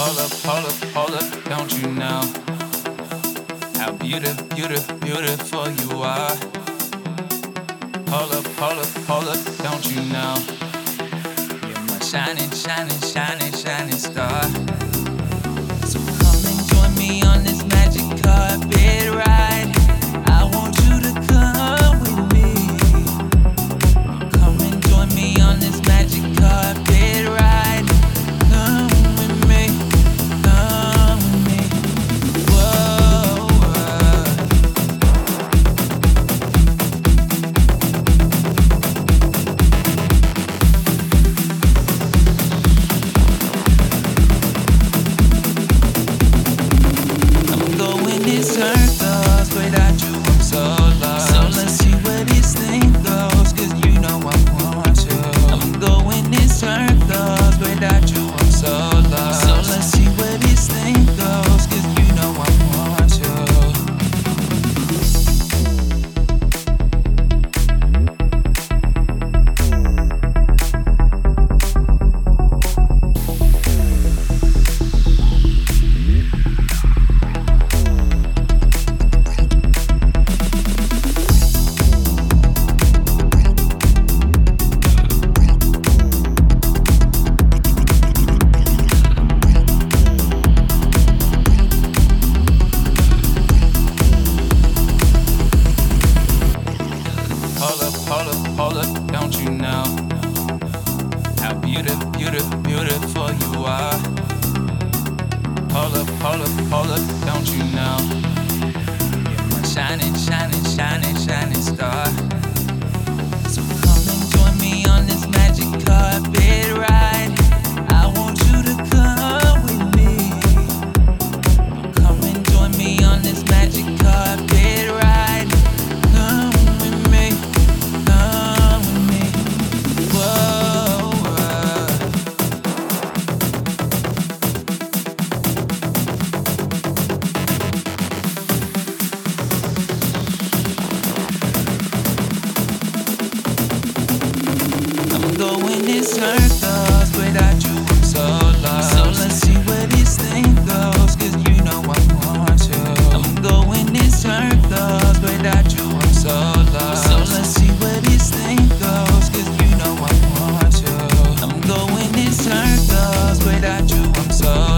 hold up, don't you know how beautiful you are? Hold up, don't you know you're my shining star? So come and join me on this magic carpet ride. I want you to come with me. Come and join me on this magic carpet ride. Come with me, come with me. Whoa, I'm going in circles without you, I'm so lost. So let's see where this thing goes, 'cause you know I want to. I'm going in circles without you, I'm so lost. So let's see where this thing goes, 'cause you know I want to. Hold up, don't you know how beautiful you are? Hold up, don't you know you're my shining star? So come and join me on this magic carpet ride. I want you to come with me. Come and join me on this magic carpet ride. Come with me, come with me. Whoa, I'm going in circles without you, I'm so lost. So let's see where this thing goes, 'cause you know I want to. I'm going in circles without you, I'm so lost. So let's see where this thing goes, 'cause you know I want to. I'm going in circles without you, I'm so